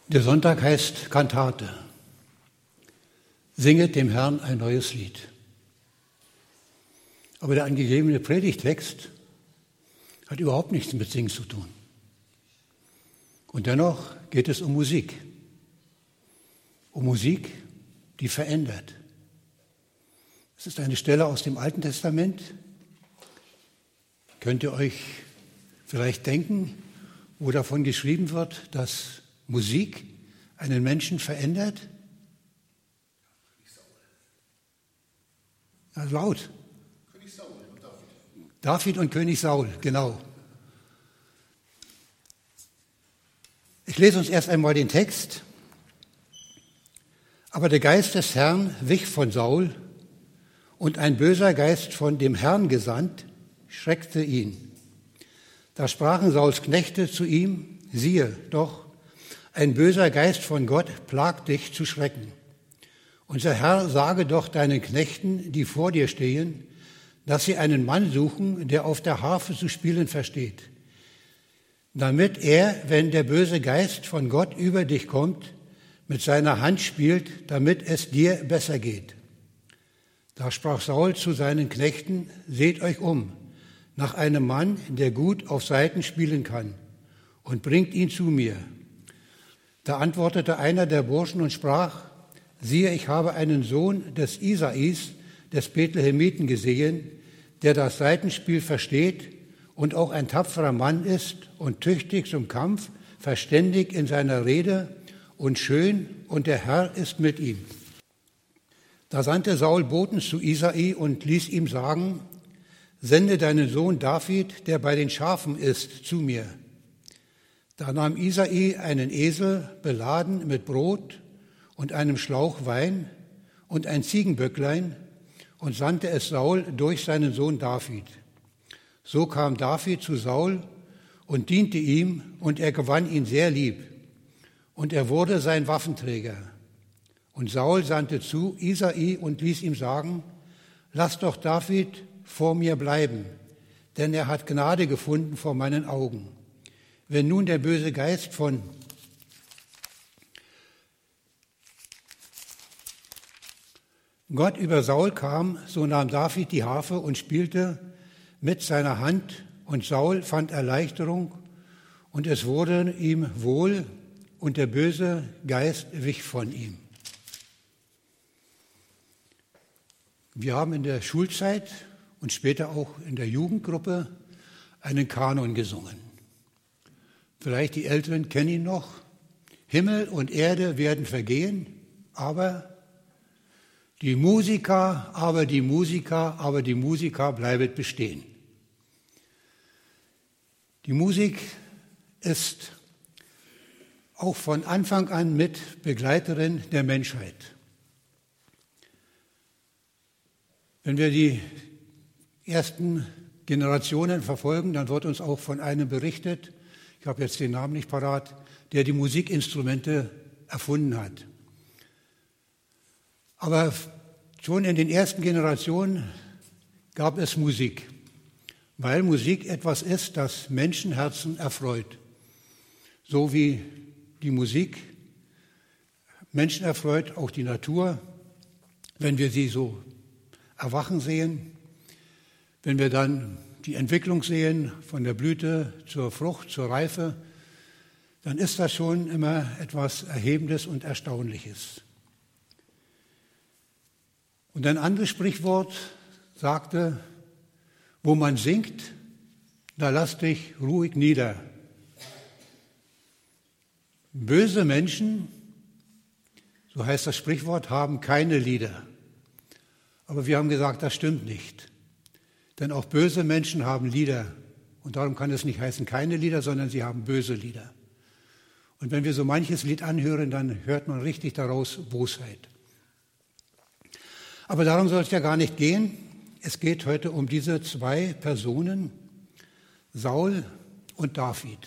Der Sonntag heißt Kantate. Singet dem Herrn ein neues Lied. Aber der angegebene Predigttext hat überhaupt nichts mit Singen zu tun. Und dennoch geht es um Musik. Um Musik, die verändert. Es ist eine Stelle aus dem Alten Testament. Könnt ihr euch vielleicht denken, wo davon geschrieben wird, dass Musik einen Menschen verändert? Ja, laut. König Saul und David. David und König Saul, genau. Ich lese uns erst einmal den Text. Aber der Geist des Herrn wich von Saul, und ein böser Geist von dem Herrn gesandt, schreckte ihn. Da sprachen Sauls Knechte zu ihm: Siehe, doch, ein böser Geist von Gott plagt dich zu schrecken. Unser Herr sage doch deinen Knechten, die vor dir stehen, dass sie einen Mann suchen, der auf der Harfe zu spielen versteht, damit er, wenn der böse Geist von Gott über dich kommt, mit seiner Hand spielt, damit es dir besser geht. Da sprach Saul zu seinen Knechten: Seht euch um nach einem Mann, der gut auf Saiten spielen kann, und bringt ihn zu mir. Da antwortete einer der Burschen und sprach: Siehe, ich habe einen Sohn des Isais, des Bethlehemiten, gesehen, der das Saitenspiel versteht und auch ein tapferer Mann ist und tüchtig zum Kampf, verständig in seiner Rede und schön, und der Herr ist mit ihm. Da sandte Saul Boten zu Isai und ließ ihm sagen: Sende deinen Sohn David, der bei den Schafen ist, zu mir. Da nahm Isai einen Esel, beladen mit Brot und einem Schlauch Wein und ein Ziegenböcklein, und sandte es Saul durch seinen Sohn David. So kam David zu Saul und diente ihm, und er gewann ihn sehr lieb. Und er wurde sein Waffenträger. Und Saul sandte zu Isai und ließ ihm sagen: Lass doch David vor mir bleiben, denn er hat Gnade gefunden vor meinen Augen. Wenn nun der böse Geist von Gott über Saul kam, so nahm David die Harfe und spielte mit seiner Hand, und Saul fand Erleichterung, und es wurde ihm wohl, und der böse Geist wich von ihm. Wir haben in der Schulzeit und später auch in der Jugendgruppe einen Kanon gesungen. Vielleicht die Älteren kennen ihn noch. Himmel und Erde werden vergehen, aber die Musiker bleiben bestehen. Die Musik ist auch von Anfang an mit Begleiterin der Menschheit. Wenn wir die ersten Generationen verfolgen, dann wird uns auch von einem berichtet, ich habe jetzt den Namen nicht parat, der die Musikinstrumente erfunden hat. Aber schon in den ersten Generationen gab es Musik, weil Musik etwas ist, das Menschenherzen erfreut. So wie die Musik Menschen erfreut, auch die Natur, wenn wir sie so erwachen sehen, wenn wir dann die Entwicklung sehen von der Blüte zur Frucht, zur Reife, dann ist das schon immer etwas Erhebendes und Erstaunliches. Und ein anderes Sprichwort sagte: Wo man singt, da lass dich ruhig nieder. Böse Menschen, so heißt das Sprichwort, haben keine Lieder. Aber wir haben gesagt, das stimmt nicht. Denn auch böse Menschen haben Lieder. Und darum kann es nicht heißen keine Lieder, sondern sie haben böse Lieder. Und wenn wir so manches Lied anhören, dann hört man richtig daraus Bosheit. Aber darum soll es ja gar nicht gehen. Es geht heute um diese zwei Personen, Saul und David.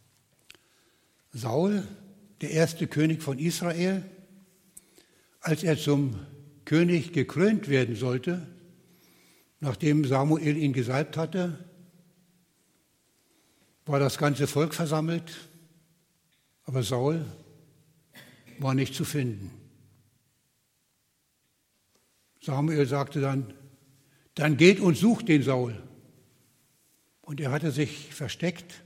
Saul, der erste König von Israel, als er zum König gekrönt werden sollte, nachdem Samuel ihn gesalbt hatte, war das ganze Volk versammelt, aber Saul war nicht zu finden. Samuel sagte dann geht und sucht den Saul. Und er hatte sich versteckt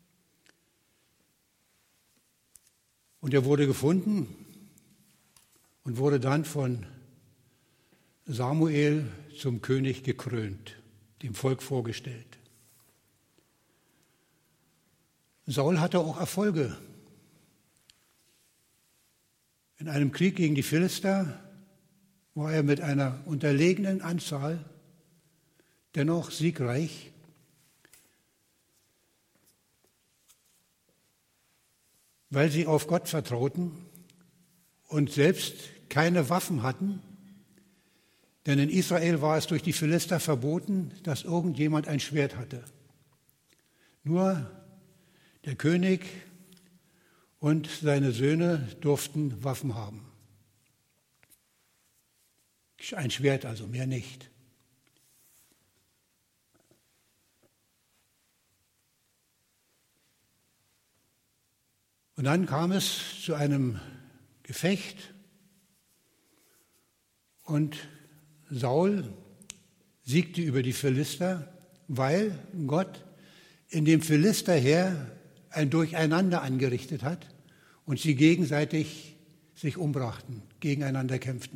und er wurde gefunden und wurde dann von Samuel zum König gekrönt, dem Volk vorgestellt. Saul hatte auch Erfolge. In einem Krieg gegen die Philister war er mit einer unterlegenen Anzahl dennoch siegreich. Weil sie auf Gott vertrauten und selbst keine Waffen hatten, denn in Israel war es durch die Philister verboten, dass irgendjemand ein Schwert hatte. Nur der König und seine Söhne durften Waffen haben. Ein Schwert also, mehr nicht. Und dann kam es zu einem Gefecht und Saul siegte über die Philister, weil Gott in dem Philisterheer ein Durcheinander angerichtet hat und sie gegenseitig sich umbrachten, gegeneinander kämpften.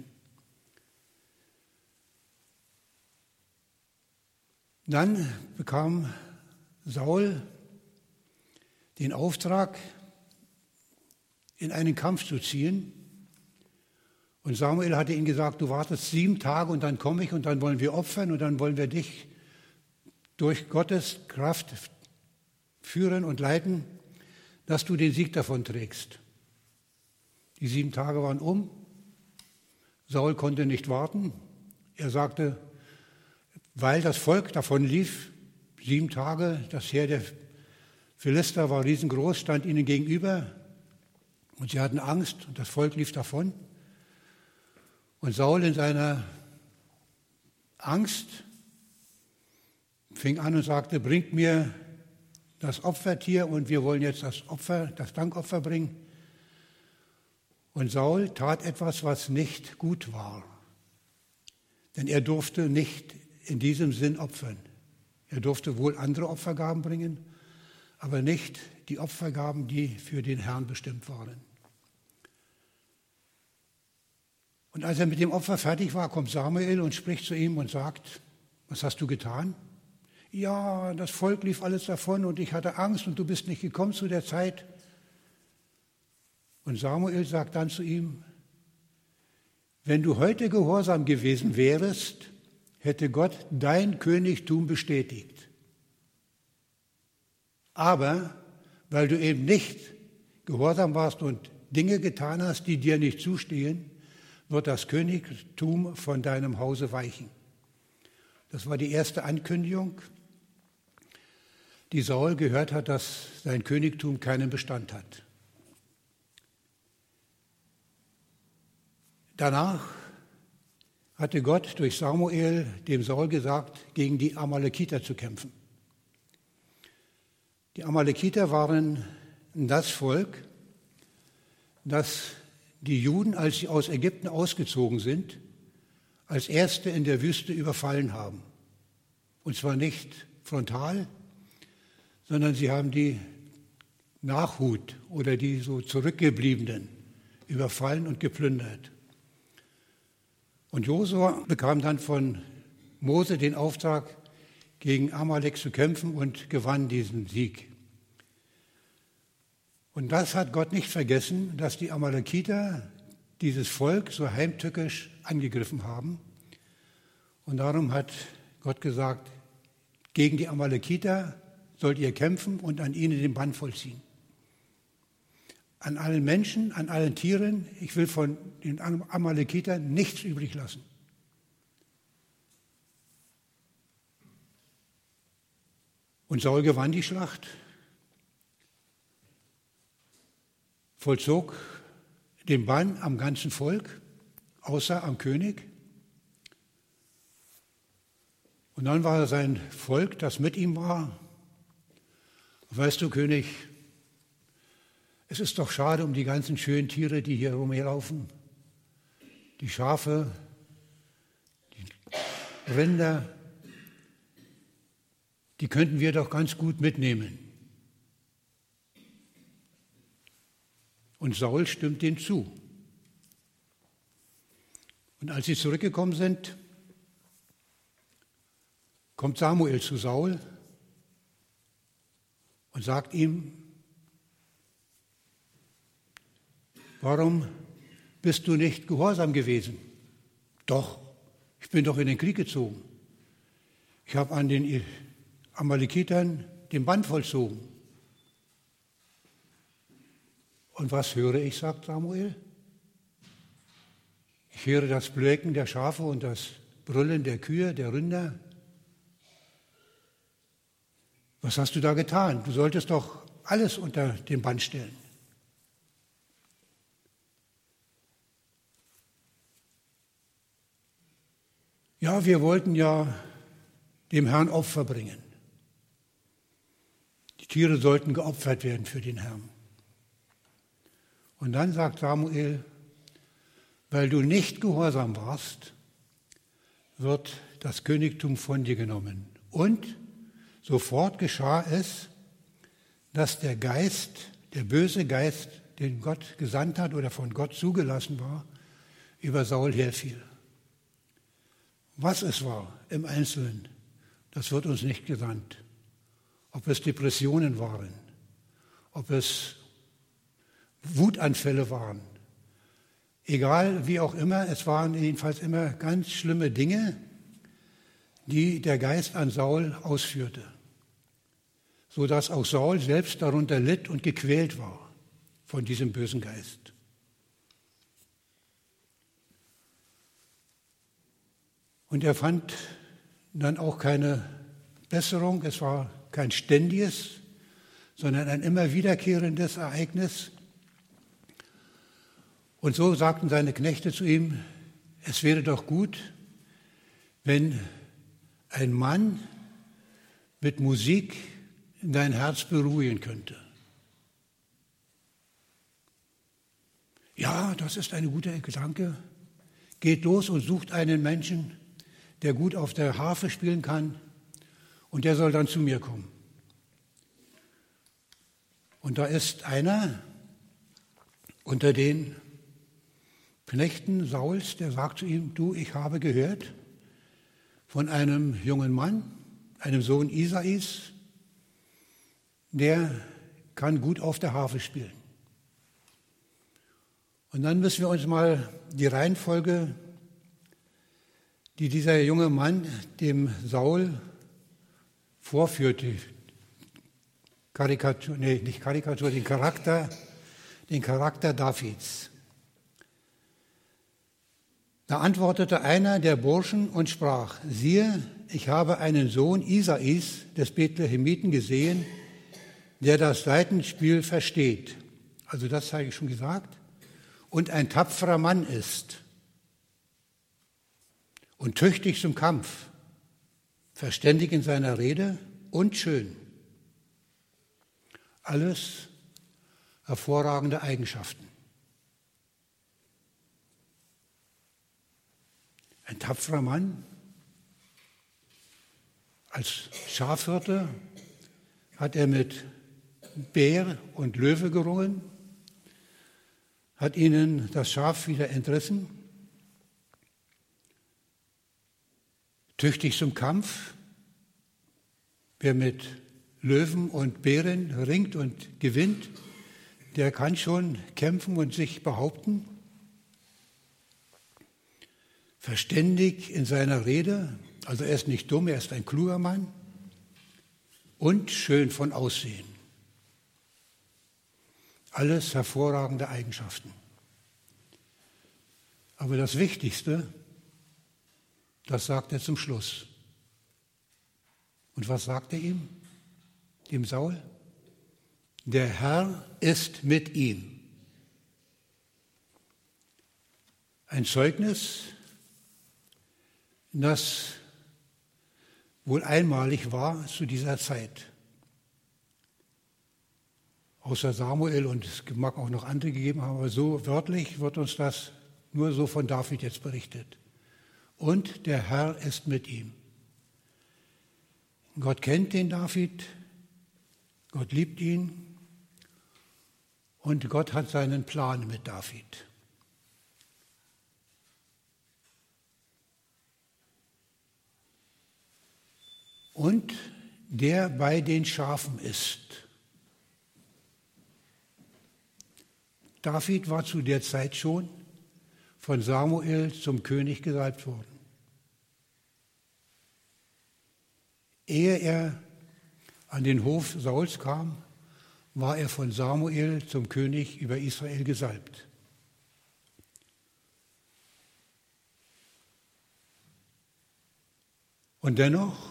Dann bekam Saul den Auftrag, in einen Kampf zu ziehen. Und Samuel hatte ihm gesagt, du wartest 7 Tage und dann komme ich und dann wollen wir opfern und dann wollen wir dich durch Gottes Kraft führen und leiten, dass du den Sieg davon trägst. Die 7 Tage waren um. Saul konnte nicht warten. Er sagte, weil das Volk davon lief, 7 Tage, das Heer der Philister war riesengroß, stand ihnen gegenüber und sie hatten Angst und das Volk lief davon. Und Saul in seiner Angst fing an und sagte, bringt mir das Opfertier und wir wollen jetzt das Dankopfer bringen. Und Saul tat etwas, was nicht gut war. Denn er durfte nicht in diesem Sinn opfern. Er durfte wohl andere Opfergaben bringen, aber nicht die Opfergaben, die für den Herrn bestimmt waren. Und als er mit dem Opfer fertig war, kommt Samuel und spricht zu ihm und sagt, was hast du getan? Ja, das Volk lief alles davon und ich hatte Angst und du bist nicht gekommen zu der Zeit. Und Samuel sagt dann zu ihm, wenn du heute gehorsam gewesen wärest, hätte Gott dein Königtum bestätigt. Aber weil du eben nicht gehorsam warst und Dinge getan hast, die dir nicht zustehen, wird das Königtum von deinem Hause weichen. Das war die erste Ankündigung, die Saul gehört hat, dass sein Königtum keinen Bestand hat. Danach hatte Gott durch Samuel dem Saul gesagt, gegen die Amalekiter zu kämpfen. Die Amalekiter waren das Volk, das die Juden, als sie aus Ägypten ausgezogen sind, als Erste in der Wüste überfallen haben. Und zwar nicht frontal, sondern sie haben die Nachhut oder die so Zurückgebliebenen überfallen und geplündert. Und Josua bekam dann von Mose den Auftrag, gegen Amalek zu kämpfen und gewann diesen Sieg. Und das hat Gott nicht vergessen, dass die Amalekiter dieses Volk so heimtückisch angegriffen haben. Und darum hat Gott gesagt, gegen die Amalekiter sollt ihr kämpfen und an ihnen den Bann vollziehen. An allen Menschen, an allen Tieren, ich will von den Amalekitern nichts übrig lassen. Und Saul gewann die Schlacht, vollzog den Bann am ganzen Volk, außer am König. Und dann war sein Volk, das mit ihm war, weißt du, König, Es ist doch schade um die ganzen schönen Tiere, die hier rumlaufen. Die Schafe, die Rinder, die könnten wir doch ganz gut mitnehmen. Und Saul stimmt dem zu. Und als sie zurückgekommen sind, kommt Samuel zu Saul und sagt ihm: Warum bist du nicht gehorsam gewesen? Doch, ich bin doch in den Krieg gezogen. Ich habe an den Amalekitern den Bann vollzogen. Und was höre ich, sagt Samuel? Ich höre das Blöken der Schafe und das Brüllen der Kühe, der Rinder. Was hast du da getan? Du solltest doch alles unter den Bann stellen. Ja, wir wollten ja dem Herrn Opfer bringen. Die Tiere sollten geopfert werden für den Herrn. Und dann sagt Samuel: Weil du nicht gehorsam warst, wird das Königtum von dir genommen. Und sofort geschah es, dass der Geist, der böse Geist, den Gott gesandt hat oder von Gott zugelassen war, über Saul herfiel. Was es war im Einzelnen, das wird uns nicht gesandt. Ob es Depressionen waren, ob es Wutanfälle waren, egal wie auch immer, es waren jedenfalls immer ganz schlimme Dinge, die der Geist an Saul ausführte, sodass auch Saul selbst darunter litt und gequält war von diesem bösen Geist. Und er fand dann auch keine Besserung, es war kein ständiges, sondern ein immer wiederkehrendes Ereignis. Und so sagten seine Knechte zu ihm: Es wäre doch gut, wenn ein Mann mit Musik dein Herz beruhigen könnte. Ja, das ist ein guter Gedanke. Geht los und sucht einen Menschen, der gut auf der Harfe spielen kann, und der soll dann zu mir kommen. Und da ist einer unter den Knechten Sauls, der sagt zu ihm: Du, ich habe gehört von einem jungen Mann, einem Sohn Isais, der kann gut auf der Harfe spielen. Und dann müssen wir uns mal die Reihenfolge, die dieser junge Mann dem Saul vorführte, den Charakter Davids. Da antwortete einer der Burschen und sprach: Siehe, ich habe einen Sohn Isais des Bethlehemiten gesehen, der das Saitenspiel versteht. Also das habe ich schon gesagt. Und ein tapferer Mann ist und tüchtig zum Kampf, verständig in seiner Rede und schön. Alles hervorragende Eigenschaften. Ein tapferer Mann, als Schafhirte hat er mit Bär und Löwe gerungen, hat ihnen das Schaf wieder entrissen. Tüchtig zum Kampf, wer mit Löwen und Bären ringt und gewinnt, der kann schon kämpfen und sich behaupten. Verständig in seiner Rede, also er ist nicht dumm, er ist ein kluger Mann und schön von Aussehen. Alles hervorragende Eigenschaften. Aber das Wichtigste, das sagt er zum Schluss. Und was sagt er ihm, dem Saul? Der Herr ist mit ihm. Ein Zeugnis, das wohl einmalig war zu dieser Zeit. außer Samuel, und es mag auch noch andere gegeben haben, aber so wörtlich wird uns das nur so von David jetzt berichtet. Und der Herr ist mit ihm. Gott kennt den David, Gott liebt ihn und Gott hat seinen Plan mit David. Und der bei den Schafen ist. David war zu der Zeit schon von Samuel zum König gesalbt worden. Ehe er an den Hof Sauls kam, war er von Samuel zum König über Israel gesalbt. Und dennoch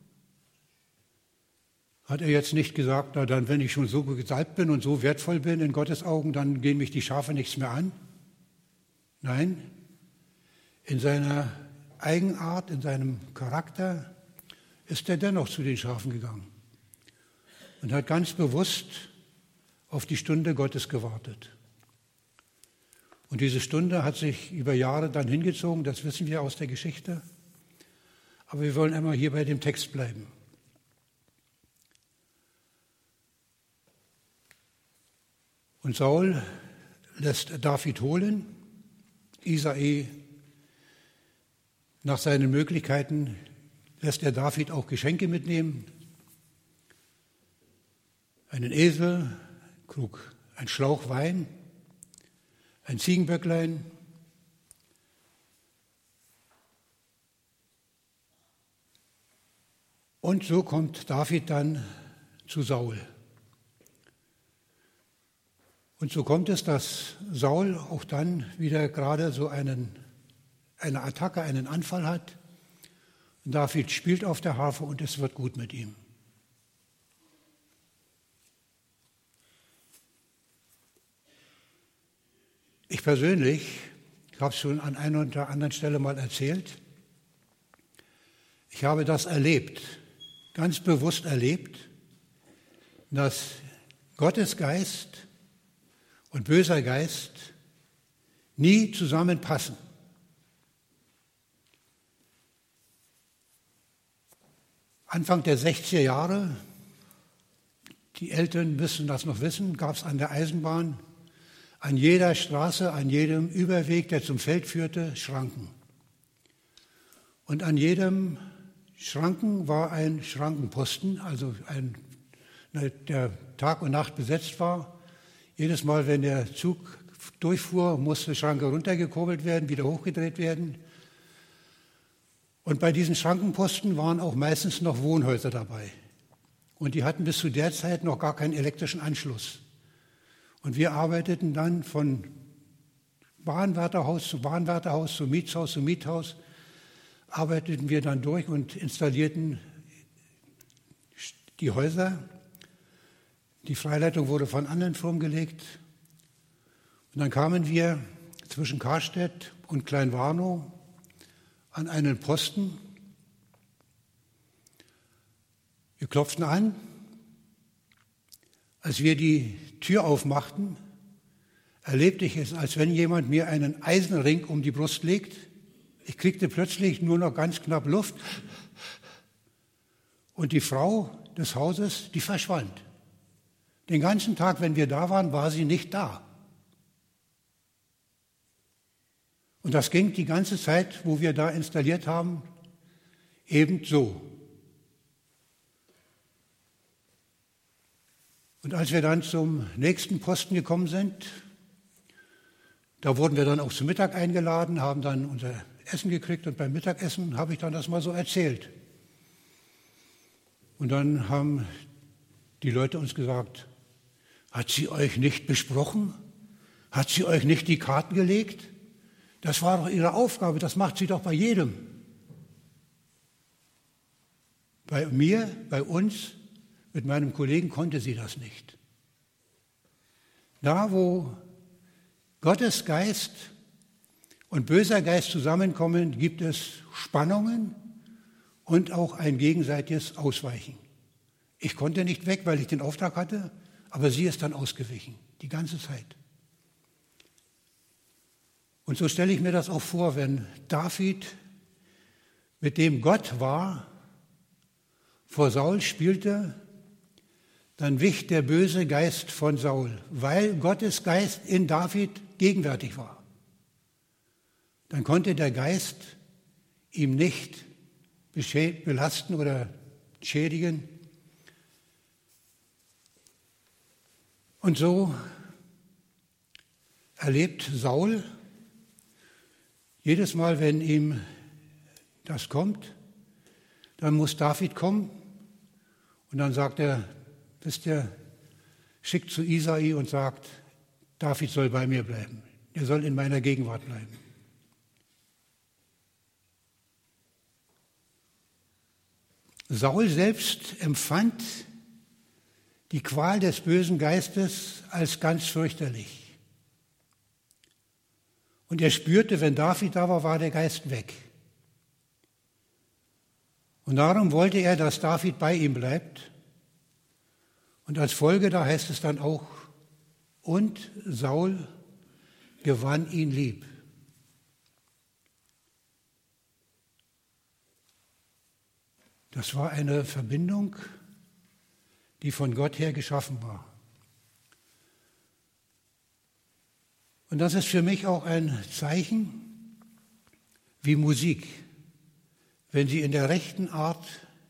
hat er jetzt nicht gesagt, na dann, wenn ich schon so gesalbt bin und so wertvoll bin in Gottes Augen, dann gehen mich die Schafe nichts mehr an. Nein, in seiner Eigenart, in seinem Charakter ist er dennoch zu den Schafen gegangen und hat ganz bewusst auf die Stunde Gottes gewartet. Und diese Stunde hat sich über Jahre dann hingezogen, das wissen wir aus der Geschichte. Aber wir wollen einmal hier bei dem Text bleiben. Und Saul lässt David holen, Isai nach seinen Möglichkeiten lässt er David auch Geschenke mitnehmen, einen Esel, Krug, ein Schlauch Wein, ein Ziegenböcklein. Und so kommt David dann zu Saul. Und so kommt es, dass Saul auch dann wieder gerade so eine Attacke, einen Anfall hat. Und David spielt auf der Harfe und es wird gut mit ihm. Ich persönlich, ich habe es schon an einer oder anderen Stelle mal erzählt, ich habe das erlebt, ganz bewusst erlebt, dass Gottes Geist und böser Geist nie zusammenpassen. Anfang der 60er Jahre, die Älteren müssen das noch wissen, gab es an der Eisenbahn an jeder Straße, an jedem Überweg, der zum Feld führte, Schranken. Und an jedem Schranken war ein Schrankenposten, also der Tag und Nacht besetzt war. Jedes Mal, wenn der Zug durchfuhr, musste die Schranke runtergekurbelt werden, wieder hochgedreht werden. Und bei diesen Schrankenposten waren auch meistens noch Wohnhäuser dabei. Und die hatten bis zu der Zeit noch gar keinen elektrischen Anschluss. Und wir arbeiteten dann von Bahnwärterhaus zu Mietshaus zu Miethaus, arbeiteten wir dann durch und installierten die Häuser. Die Freileitung wurde von anderen Firmen gelegt. Und dann kamen wir zwischen Karstedt und Kleinwarnow an einen Posten. Wir klopften an. Als wir die Tür aufmachten, erlebte ich es, als wenn jemand mir einen Eisenring um die Brust legt. Ich kriegte plötzlich nur noch ganz knapp Luft. Und die Frau des Hauses, die verschwand. Den ganzen Tag, wenn wir da waren, war sie nicht da. Und das ging die ganze Zeit, wo wir da installiert haben, eben so. Und als wir dann zum nächsten Posten gekommen sind, da wurden wir dann auch zum Mittag eingeladen, haben dann unser Essen gekriegt und beim Mittagessen habe ich dann das mal so erzählt. Und dann haben die Leute uns gesagt, hat sie euch nicht besprochen? Hat sie euch nicht die Karten gelegt? Das war doch ihre Aufgabe, das macht sie doch bei jedem. Bei mir, bei uns, mit meinem Kollegen konnte sie das nicht. Da, wo Gottes Geist und böser Geist zusammenkommen, gibt es Spannungen und auch ein gegenseitiges Ausweichen. Ich konnte nicht weg, weil ich den Auftrag hatte, Aber sie ist dann ausgewichen, die ganze Zeit. Und so stelle ich mir das auch vor, wenn David, mit dem Gott war, vor Saul spielte, dann wich der böse Geist von Saul, weil Gottes Geist in David gegenwärtig war. Dann konnte der Geist ihm nicht belasten oder schädigen. Und so erlebt Saul jedes Mal, wenn ihm das kommt, dann muss David kommen und dann sagt er, wisst ihr, schickt zu Isai und sagt, David soll bei mir bleiben. Er soll in meiner Gegenwart bleiben. Saul selbst empfand die Qual des bösen Geistes als ganz fürchterlich. Und er spürte, wenn David da war, war der Geist weg. Und darum wollte er, dass David bei ihm bleibt. Und als Folge, da heißt es dann auch, und Saul gewann ihn lieb. Das war eine Verbindung, die von Gott her geschaffen war. Und das ist für mich auch ein Zeichen wie Musik, wenn sie in der rechten Art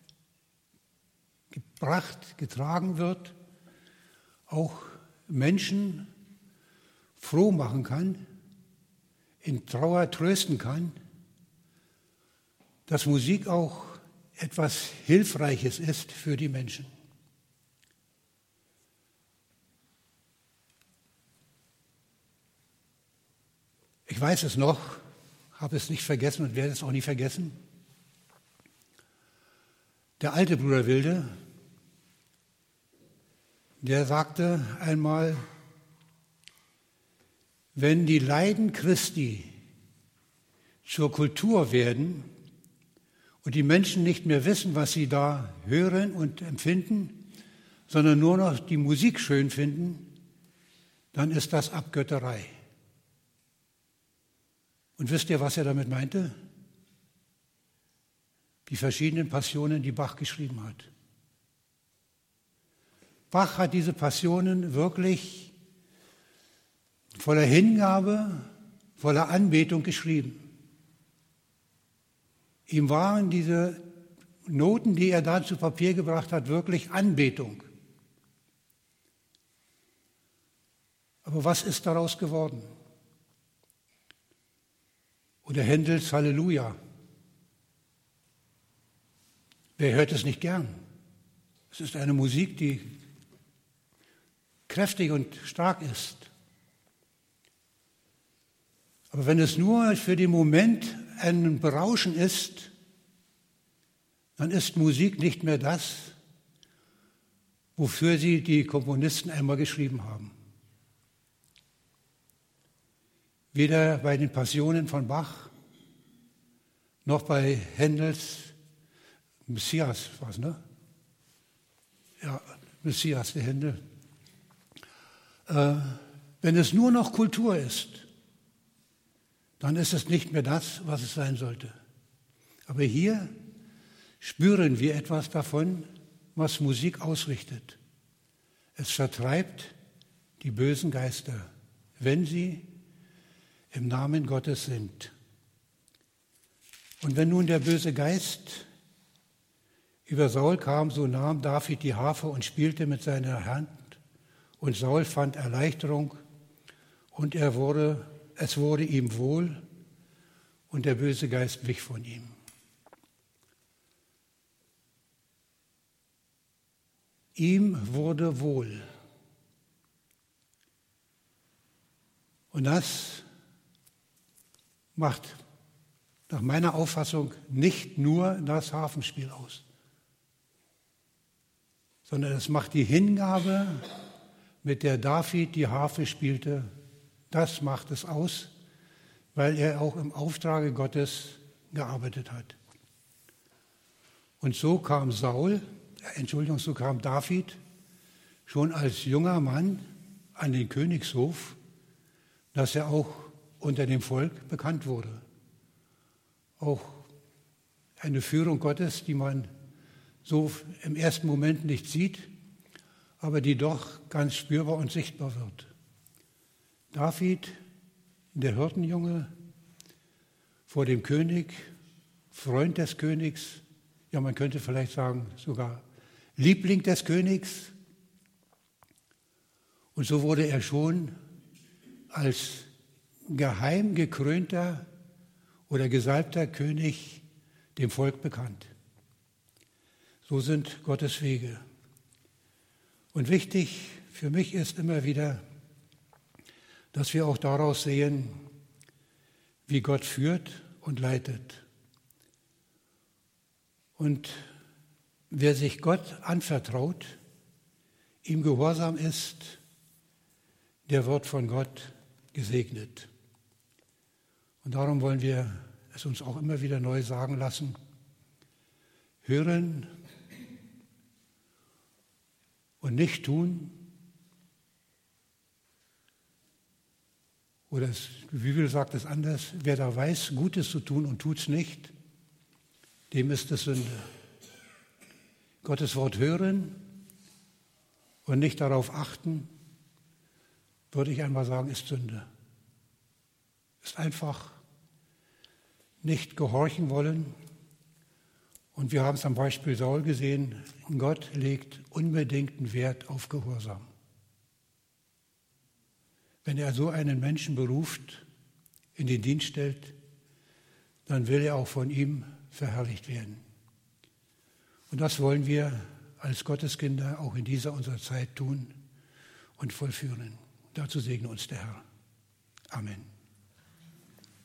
getragen wird, auch Menschen froh machen kann, in Trauer trösten kann, dass Musik auch etwas Hilfreiches ist für die Menschen. Ich weiß es noch, habe es nicht vergessen und werde es auch nie vergessen. Der alte Bruder Wilde, der sagte einmal, wenn die Leiden Christi zur Kultur werden und die Menschen nicht mehr wissen, was sie da hören und empfinden, sondern nur noch die Musik schön finden, dann ist das Abgötterei. Und wisst ihr, was er damit meinte? Die verschiedenen Passionen, die Bach geschrieben hat. Bach hat diese Passionen wirklich voller Hingabe, voller Anbetung geschrieben. Ihm waren diese Noten, die er da zu Papier gebracht hat, wirklich Anbetung. Aber was ist daraus geworden? Oder Händels Halleluja. Wer hört es nicht gern? Es ist eine Musik, die kräftig und stark ist. Aber wenn es nur für den Moment ein Berauschen ist, dann ist Musik nicht mehr das, wofür sie die Komponisten einmal geschrieben haben. Weder bei den Passionen von Bach, noch bei Händels Messias, was, ne? Ja, Messias, der Händel. Wenn es nur noch Kultur ist, dann ist es nicht mehr das, was es sein sollte. Aber hier spüren wir etwas davon, was Musik ausrichtet. Es vertreibt die bösen Geister, wenn sie im Namen Gottes sind. Und wenn nun der böse Geist über Saul kam, so nahm David die Harfe und spielte mit seiner Hand, und Saul fand Erleichterung, und es wurde ihm wohl, und der böse Geist wich von ihm. Ihm wurde wohl. Und das macht nach meiner Auffassung nicht nur das Harfenspiel aus, sondern es macht die Hingabe, mit der David die Harfe spielte, das macht es aus, weil er auch im Auftrage Gottes gearbeitet hat. Und so kam David schon als junger Mann an den Königshof, dass er auch unter dem Volk bekannt wurde. Auch eine Führung Gottes, die man so im ersten Moment nicht sieht, aber die doch ganz spürbar und sichtbar wird. David, der Hirtenjunge, vor dem König, Freund des Königs, ja, man könnte vielleicht sagen, sogar Liebling des Königs. Und so wurde er schon als geheim gekrönter oder gesalbter König dem Volk bekannt. So sind Gottes Wege. Und wichtig für mich ist immer wieder, dass wir auch daraus sehen, wie Gott führt und leitet. Und wer sich Gott anvertraut, ihm gehorsam ist, der wird von Gott gesegnet. Und darum wollen wir es uns auch immer wieder neu sagen lassen: Hören und nicht tun. Oder die Bibel sagt es anders: Wer da weiß, Gutes zu tun und tut es nicht, dem ist es Sünde. Gottes Wort hören und nicht darauf achten, würde ich einmal sagen, ist Sünde. Ist einfach nicht gehorchen wollen. Und wir haben es am Beispiel Saul gesehen, Gott legt unbedingten Wert auf Gehorsam. Wenn er so einen Menschen beruft, in den Dienst stellt, dann will er auch von ihm verherrlicht werden. Und das wollen wir als Gotteskinder auch in dieser unserer Zeit tun und vollführen. Dazu segne uns der Herr. Amen.